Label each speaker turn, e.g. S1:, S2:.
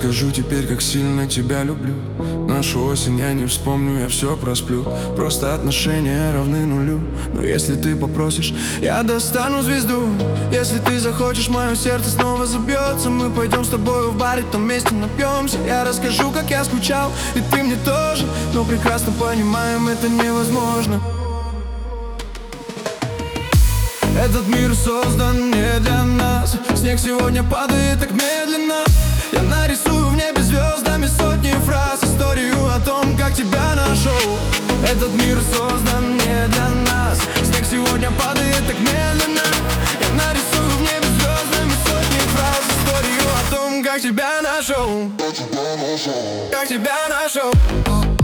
S1: расскажу теперь, как сильно тебя люблю. Нашу осень я не вспомню, я все просплю. Просто отношения равны нулю. Но если ты попросишь, я достану звезду. Если ты захочешь, мое сердце снова забьется. Мы пойдем с тобой в бар и там вместе напьемся. Я расскажу, как я скучал, и ты мне тоже. Но прекрасно понимаем, это невозможно. Этот мир создан не для нас. Снег сегодня падает так медленно. Я нарисую в небе звездами сотни фраз, историю о том, как тебя нашел. Этот мир создан не для нас. Снег сегодня падает так медленно. Я нарисую в небе звездами сотни фраз, историю о том, как тебя нашел. Как тебя нашел.